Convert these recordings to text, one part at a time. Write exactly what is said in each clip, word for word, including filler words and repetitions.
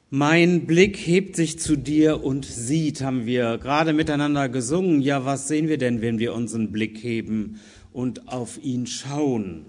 Mein Blick hebt sich zu dir und sieht, haben wir gerade miteinander gesungen. Ja, was sehen wir denn, wenn wir unseren Blick heben und auf ihn schauen?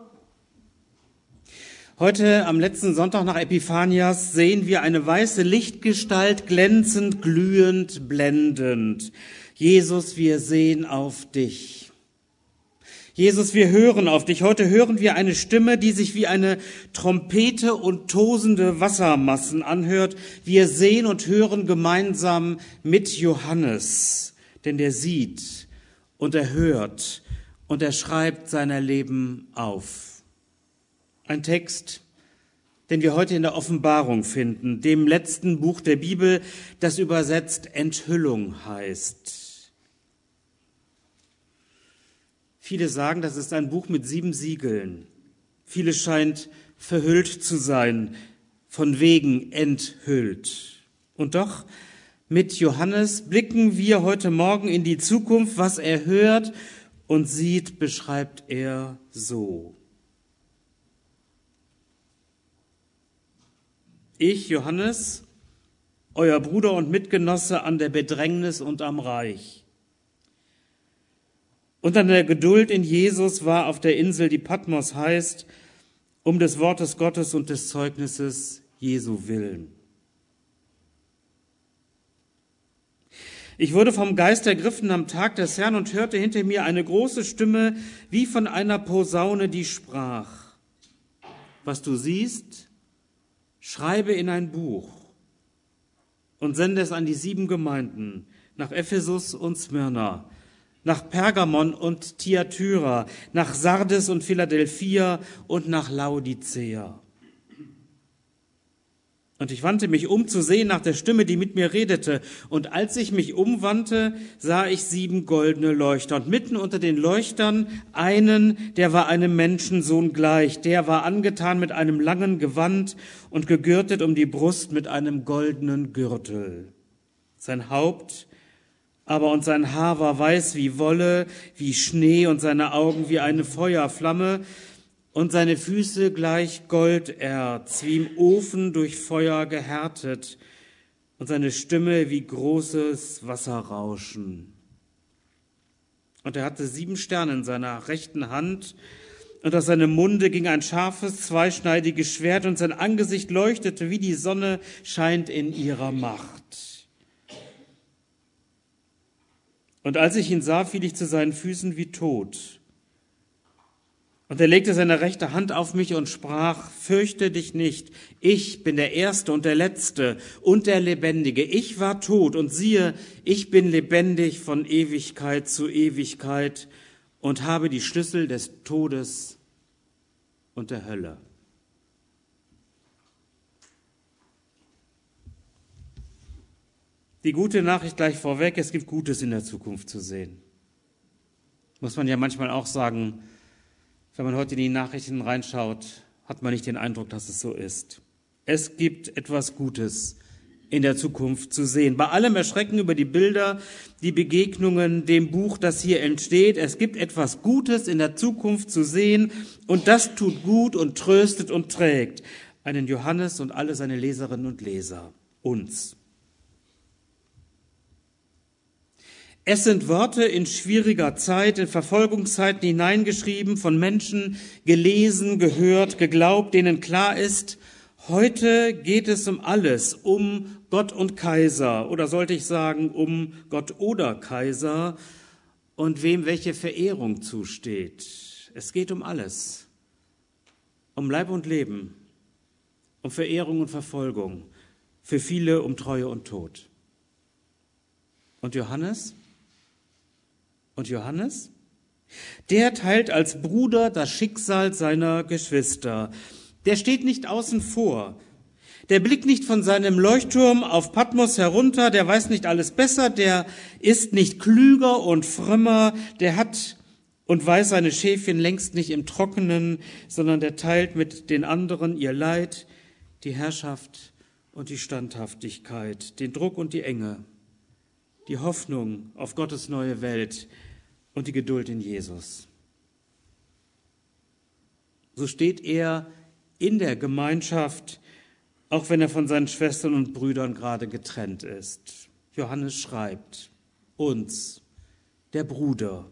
Heute, am letzten Sonntag nach Epiphanias, sehen wir eine weiße Lichtgestalt, glänzend, glühend, blendend. Jesus, wir sehen auf dich. Jesus, wir hören auf dich. Heute hören wir eine Stimme, die sich wie eine Trompete und tosende Wassermassen anhört. Wir sehen und hören gemeinsam mit Johannes, denn der sieht und er hört und er schreibt sein Erleben auf. Ein Text, den wir heute in der Offenbarung finden, dem letzten Buch der Bibel, das übersetzt Enthüllung heißt. Viele sagen, das ist ein Buch mit sieben Siegeln. Vieles scheint verhüllt zu sein, von wegen enthüllt. Und doch, mit Johannes blicken wir heute Morgen in die Zukunft. Was er hört und sieht, beschreibt er so. Ich, Johannes, euer Bruder und Mitgenosse an der Bedrängnis und am Reich und an der Geduld in Jesus, war auf der Insel, die Patmos heißt, um des Wortes Gottes und des Zeugnisses Jesu willen. Ich wurde vom Geist ergriffen am Tag des Herrn und hörte hinter mir eine große Stimme wie von einer Posaune, die sprach: Was du siehst, schreibe in ein Buch und sende es an die sieben Gemeinden, nach Ephesus und Smyrna, nach Pergamon und Thyatira, nach Sardes und Philadelphia und nach Laodicea. Und ich wandte mich um zu sehen nach der Stimme, die mit mir redete. Und als ich mich umwandte, sah ich sieben goldene Leuchter. Und mitten unter den Leuchtern einen, der war einem Menschensohn gleich. Der war angetan mit einem langen Gewand und gegürtet um die Brust mit einem goldenen Gürtel. Sein Haupt aber und sein Haar war weiß wie Wolle, wie Schnee, und seine Augen wie eine Feuerflamme und seine Füße gleich Golderz, wie im Ofen durch Feuer gehärtet, und seine Stimme wie großes Wasserrauschen. Und er hatte sieben Sterne in seiner rechten Hand, und aus seinem Munde ging ein scharfes, zweischneidiges Schwert, und sein Angesicht leuchtete, wie die Sonne scheint in ihrer Macht. Und als ich ihn sah, fiel ich zu seinen Füßen wie tot. Und er legte seine rechte Hand auf mich und sprach: Fürchte dich nicht, ich bin der Erste und der Letzte und der Lebendige. Ich war tot und siehe, ich bin lebendig von Ewigkeit zu Ewigkeit und habe die Schlüssel des Todes und der Hölle. Die gute Nachricht gleich vorweg: Es gibt Gutes in der Zukunft zu sehen. Muss man ja manchmal auch sagen, wenn man heute in die Nachrichten reinschaut, hat man nicht den Eindruck, dass es so ist. Es gibt etwas Gutes in der Zukunft zu sehen. Bei allem Erschrecken über die Bilder, die Begegnungen, dem Buch, das hier entsteht, es gibt etwas Gutes in der Zukunft zu sehen, und das tut gut und tröstet und trägt einen Johannes und alle seine Leserinnen und Leser, uns. Es sind Worte in schwieriger Zeit, in Verfolgungszeiten hineingeschrieben, von Menschen gelesen, gehört, geglaubt, denen klar ist, heute geht es um alles, um Gott und Kaiser, oder sollte ich sagen, um Gott oder Kaiser und wem welche Verehrung zusteht. Es geht um alles, um Leib und Leben, um Verehrung und Verfolgung, für viele um Treue und Tod. Und Johannes? Und Johannes? Der teilt als Bruder das Schicksal seiner Geschwister. Der steht nicht außen vor. Der blickt nicht von seinem Leuchtturm auf Patmos herunter. Der weiß nicht alles besser. Der ist nicht klüger und frömmer. Der hat und weiß seine Schäfchen längst nicht im Trockenen, sondern der teilt mit den anderen ihr Leid, die Herrschaft und die Standhaftigkeit, den Druck und die Enge, die Hoffnung auf Gottes neue Welt und die Geduld in Jesus. So steht er in der Gemeinschaft auch wenn er von seinen Schwestern und Brüdern gerade getrennt ist. Johannes schreibt uns, der Bruder.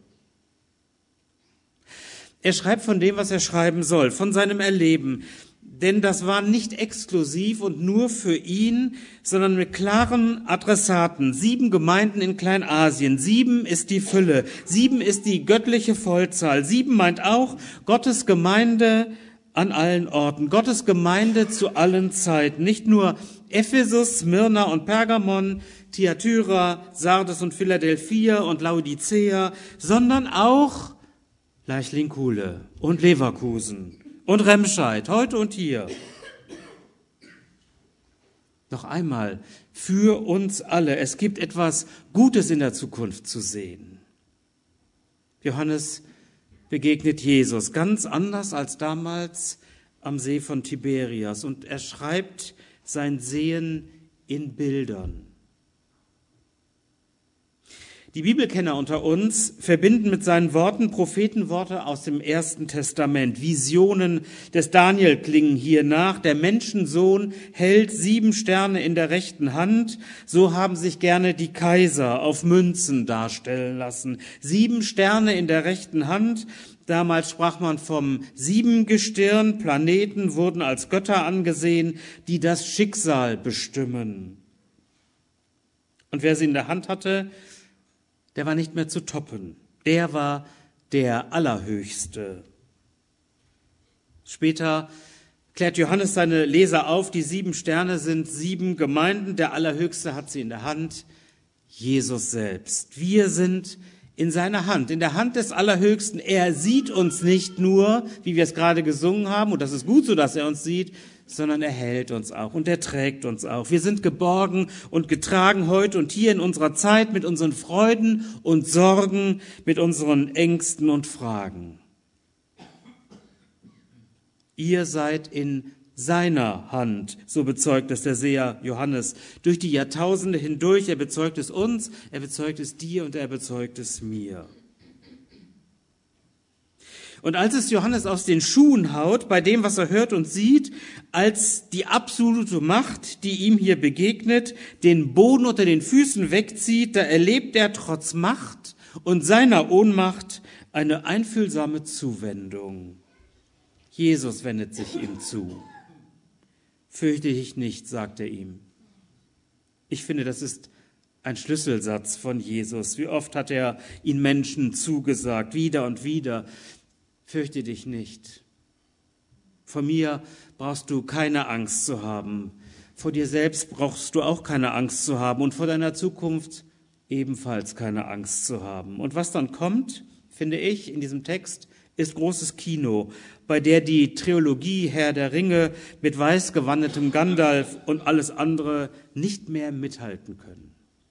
Er schreibt von dem, was er schreiben soll, von seinem Erleben. Denn das war nicht exklusiv und nur für ihn, sondern mit klaren Adressaten. Sieben Gemeinden in Kleinasien. Sieben ist die Fülle. Sieben ist die göttliche Vollzahl. Sieben meint auch Gottes Gemeinde an allen Orten. Gottes Gemeinde zu allen Zeiten. Nicht nur Ephesus, Smyrna und Pergamon, Thyatira, Sardes und Philadelphia und Laodicea, sondern auch Leichlingkule und Leverkusen und Remscheid, heute und hier. Noch einmal, für uns alle. Es gibt etwas Gutes in der Zukunft zu sehen. Johannes begegnet Jesus ganz anders als damals am See von Tiberias. Und er schreibt sein Sehen in Bildern. Die Bibelkenner unter uns verbinden mit seinen Worten Prophetenworte aus dem Ersten Testament. Visionen des Daniel klingen hier nach. Der Menschensohn hält sieben Sterne in der rechten Hand. So haben sich gerne die Kaiser auf Münzen darstellen lassen. Sieben Sterne in der rechten Hand. Damals sprach man vom Siebengestirn. Planeten wurden als Götter angesehen, die das Schicksal bestimmen. Und wer sie in der Hand hatte, der war nicht mehr zu toppen. Der war der Allerhöchste. Später klärt Johannes seine Leser auf, die sieben Sterne sind sieben Gemeinden. Der Allerhöchste hat sie in der Hand, Jesus selbst. Wir sind in seiner Hand, in der Hand des Allerhöchsten. Er sieht uns nicht nur, wie wir es gerade gesungen haben, und das ist gut so, dass er uns sieht, sondern er hält uns auch und er trägt uns auch. Wir sind geborgen und getragen heute und hier in unserer Zeit mit unseren Freuden und Sorgen, mit unseren Ängsten und Fragen. Ihr seid in seiner Hand, so bezeugt es der Seher Johannes, durch die Jahrtausende hindurch. Er bezeugt es uns, er bezeugt es dir und er bezeugt es mir. Und als es Johannes aus den Schuhen haut, bei dem, was er hört und sieht, als die absolute Macht, die ihm hier begegnet, den Boden unter den Füßen wegzieht, da erlebt er trotz Macht und seiner Ohnmacht eine einfühlsame Zuwendung. Jesus wendet sich ihm zu. Fürchte dich nicht, sagt er ihm. Ich finde, das ist ein Schlüsselsatz von Jesus. Wie oft hat er ihn Menschen zugesagt, wieder und wieder. Fürchte dich nicht. Vor mir brauchst du keine Angst zu haben. Vor dir selbst brauchst du auch keine Angst zu haben und vor deiner Zukunft ebenfalls keine Angst zu haben. Und was dann kommt, finde ich, in diesem Text, ist großes Kino, bei der die Trilogie Herr der Ringe mit weißgewandetem Gandalf und alles andere nicht mehr mithalten können.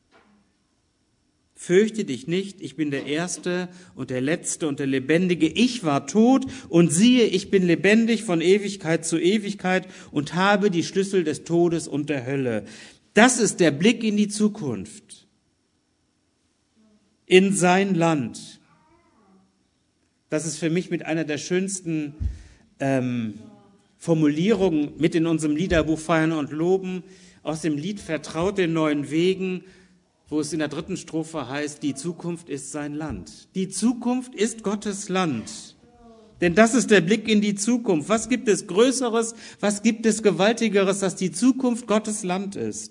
Fürchte dich nicht, ich bin der Erste und der Letzte und der Lebendige. Ich war tot und siehe, ich bin lebendig von Ewigkeit zu Ewigkeit und habe die Schlüssel des Todes und der Hölle. Das ist der Blick in die Zukunft, in sein Land. Das ist für mich mit einer der schönsten ähm, Formulierungen mit in unserem Liederbuch Feiern und Loben aus dem Lied Vertraut den neuen Wegen, wo es in der dritten Strophe heißt, die Zukunft ist sein Land. Die Zukunft ist Gottes Land. Denn das ist der Blick in die Zukunft. Was gibt es Größeres, was gibt es Gewaltigeres, dass die Zukunft Gottes Land ist?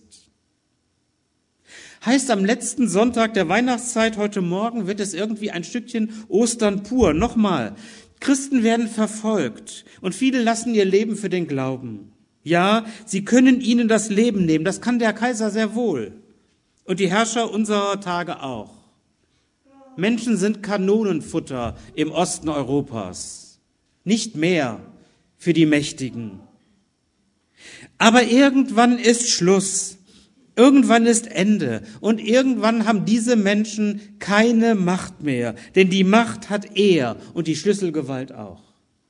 Heißt am letzten Sonntag der Weihnachtszeit heute Morgen wird es irgendwie ein Stückchen Ostern pur. Nochmal, Christen werden verfolgt und viele lassen ihr Leben für den Glauben. Ja, sie können ihnen das Leben nehmen, das kann der Kaiser sehr wohl. Und die Herrscher unserer Tage auch. Menschen sind Kanonenfutter im Osten Europas. Nicht mehr für die Mächtigen. Aber irgendwann ist Schluss. Irgendwann ist Ende. Und irgendwann haben diese Menschen keine Macht mehr. Denn die Macht hat er und die Schlüsselgewalt auch.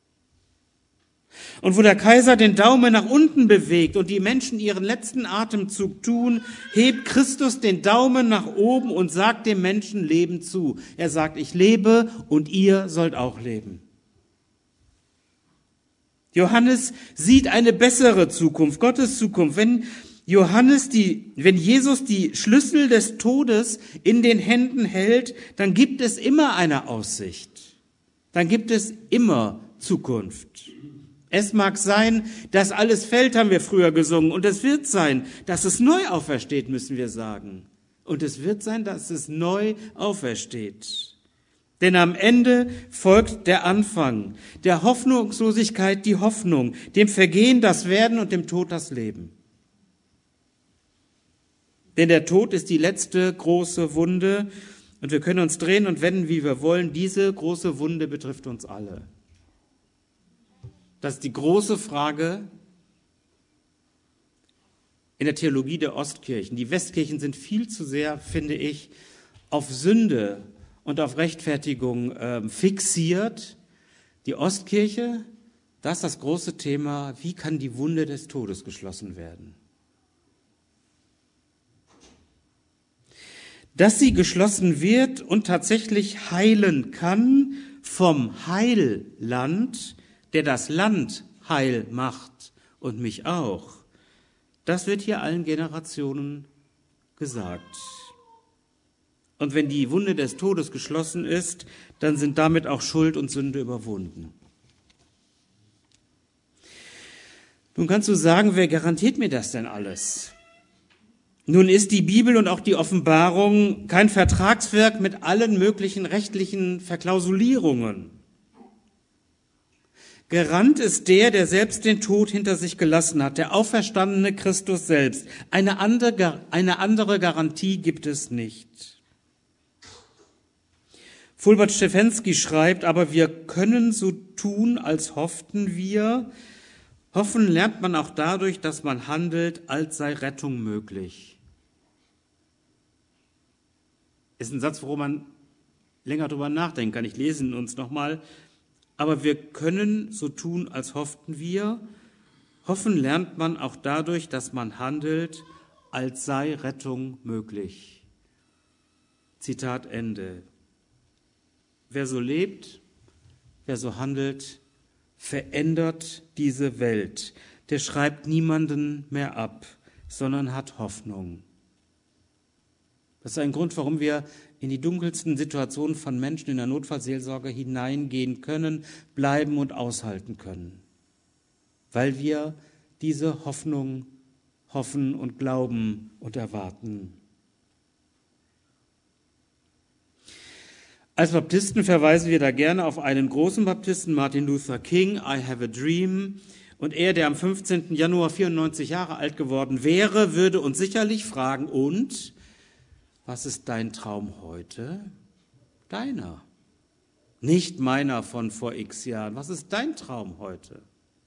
Und wo der Kaiser den Daumen nach unten bewegt und die Menschen ihren letzten Atemzug tun, hebt Christus den Daumen nach oben und sagt dem Menschen Leben zu. Er sagt, ich lebe und ihr sollt auch leben. Johannes sieht eine bessere Zukunft, Gottes Zukunft. Wenn Johannes die, wenn Jesus die Schlüssel des Todes in den Händen hält, dann gibt es immer eine Aussicht. Dann gibt es immer Zukunft. Es mag sein, dass alles fällt, haben wir früher gesungen. Und es wird sein, dass es neu aufersteht, müssen wir sagen. Und es wird sein, dass es neu aufersteht. Denn am Ende folgt der Anfang, der Hoffnungslosigkeit die Hoffnung, dem Vergehen das Werden und dem Tod das Leben. Denn der Tod ist die letzte große Wunde und wir können uns drehen und wenden, wie wir wollen. Diese große Wunde betrifft uns alle. Das ist die große Frage in der Theologie der Ostkirchen. Die Westkirchen sind viel zu sehr, finde ich, auf Sünde und auf Rechtfertigung äh, fixiert. Die Ostkirche, das ist das große Thema, wie kann die Wunde des Todes geschlossen werden? Dass sie geschlossen wird und tatsächlich heilen kann vom Heilland, der das Land heil macht und mich auch. Das wird hier allen Generationen gesagt. Und wenn die Wunde des Todes geschlossen ist, dann sind damit auch Schuld und Sünde überwunden. Nun kannst du sagen, wer garantiert mir das denn alles? Nun ist die Bibel und auch die Offenbarung kein Vertragswerk mit allen möglichen rechtlichen Verklausulierungen. Garant ist der, der selbst den Tod hinter sich gelassen hat, der auferstandene Christus selbst. Eine andere, eine andere Garantie gibt es nicht. Fulbert Stefensky schreibt, aber wir können so tun, als hofften wir. Hoffen lernt man auch dadurch, dass man handelt, als sei Rettung möglich. Ist ein Satz, worum man länger drüber nachdenken kann. Ich lese ihn uns nochmal. Aber wir können so tun, als hofften wir. Hoffen lernt man auch dadurch, dass man handelt, als sei Rettung möglich. Zitat Ende. Wer so lebt, wer so handelt, verändert diese Welt. Der schreibt niemanden mehr ab, sondern hat Hoffnung. Das ist ein Grund, warum wir in die dunkelsten Situationen von Menschen in der Notfallseelsorge hineingehen können, bleiben und aushalten können. Weil wir diese Hoffnung hoffen und glauben und erwarten. Als Baptisten verweisen wir da gerne auf einen großen Baptisten, Martin Luther King, I have a dream. Und er, der am fünfzehnten Januar vierundneunzig Jahre alt geworden wäre, würde uns sicherlich fragen, und was ist dein Traum heute? Deiner. Nicht meiner von vor x Jahren. Was ist dein Traum heute?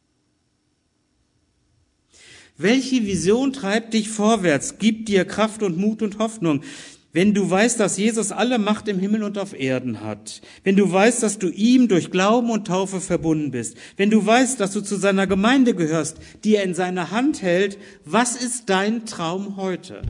Welche Vision treibt dich vorwärts, gibt dir Kraft und Mut und Hoffnung? Wenn du weißt, dass Jesus alle Macht im Himmel und auf Erden hat, wenn du weißt, dass du ihm durch Glauben und Taufe verbunden bist, wenn du weißt, dass du zu seiner Gemeinde gehörst, die er in seiner Hand hält, was ist dein Traum heute?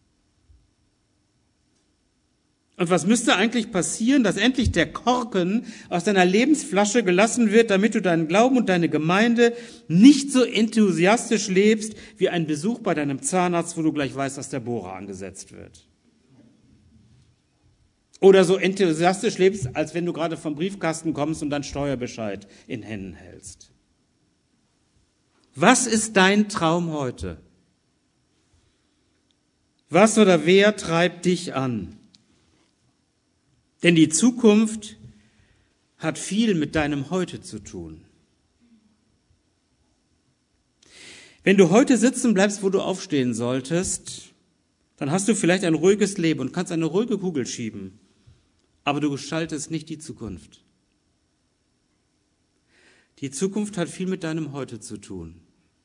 Und was müsste eigentlich passieren, dass endlich der Korken aus deiner Lebensflasche gelassen wird, damit du deinen Glauben und deine Gemeinde nicht so enthusiastisch lebst wie ein Besuch bei deinem Zahnarzt, wo du gleich weißt, dass der Bohrer angesetzt wird? Oder so enthusiastisch lebst, als wenn du gerade vom Briefkasten kommst und deinen Steuerbescheid in Händen hältst. Was ist dein Traum heute? Was oder wer treibt dich an? Denn die Zukunft hat viel mit deinem Heute zu tun. Wenn du heute sitzen bleibst, wo du aufstehen solltest, dann hast du vielleicht ein ruhiges Leben und kannst eine ruhige Kugel schieben, aber du gestaltest nicht die Zukunft. Die Zukunft hat viel mit deinem Heute zu tun.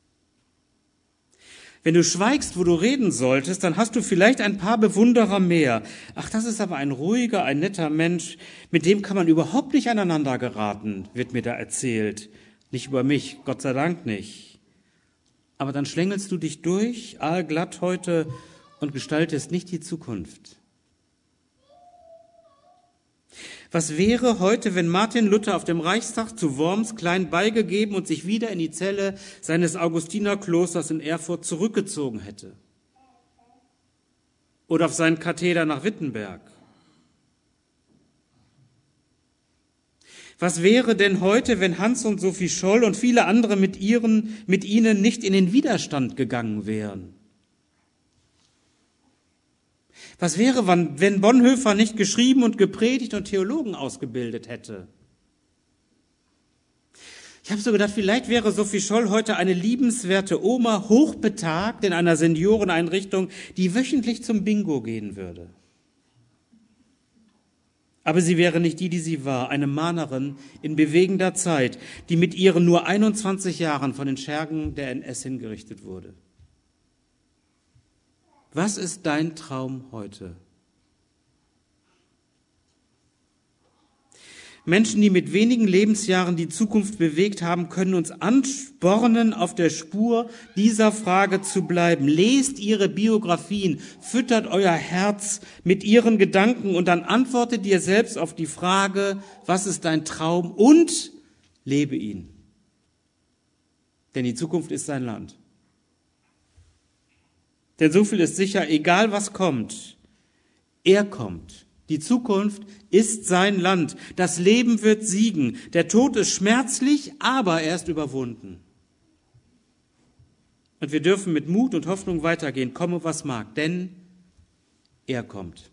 Wenn du schweigst, wo du reden solltest, dann hast du vielleicht ein paar Bewunderer mehr. Ach, das ist aber ein ruhiger, ein netter Mensch, mit dem kann man überhaupt nicht aneinander geraten, wird mir da erzählt. Nicht über mich, Gott sei Dank nicht. Aber dann schlängelst du dich durch, aalglatt heute, und gestaltest nicht die Zukunft. Was wäre heute, wenn Martin Luther auf dem Reichstag zu Worms klein beigegeben und sich wieder in die Zelle seines Augustinerklosters in Erfurt zurückgezogen hätte? Oder auf seinen Katheder nach Wittenberg? Was wäre denn heute, wenn Hans und Sophie Scholl und viele andere mit ihren, mit ihnen nicht in den Widerstand gegangen wären? Was wäre, wenn Bonhoeffer nicht geschrieben und gepredigt und Theologen ausgebildet hätte? Ich habe so gedacht, vielleicht wäre Sophie Scholl heute eine liebenswerte Oma, hochbetagt in einer Senioreneinrichtung, die wöchentlich zum Bingo gehen würde. Aber sie wäre nicht die, die sie war, eine Mahnerin in bewegender Zeit, die mit ihren nur einundzwanzig Jahren von den Schergen der N S hingerichtet wurde. Was ist dein Traum heute? Menschen, die mit wenigen Lebensjahren die Zukunft bewegt haben, können uns anspornen, auf der Spur dieser Frage zu bleiben. Lest ihre Biografien, füttert euer Herz mit ihren Gedanken und dann antwortet ihr selbst auf die Frage, was ist dein Traum, und lebe ihn. Denn die Zukunft ist sein Land. Denn so viel ist sicher, egal was kommt, er kommt. Die Zukunft ist sein Land. Das Leben wird siegen. Der Tod ist schmerzlich, aber er ist überwunden. Und wir dürfen mit Mut und Hoffnung weitergehen, komme was mag, denn er kommt.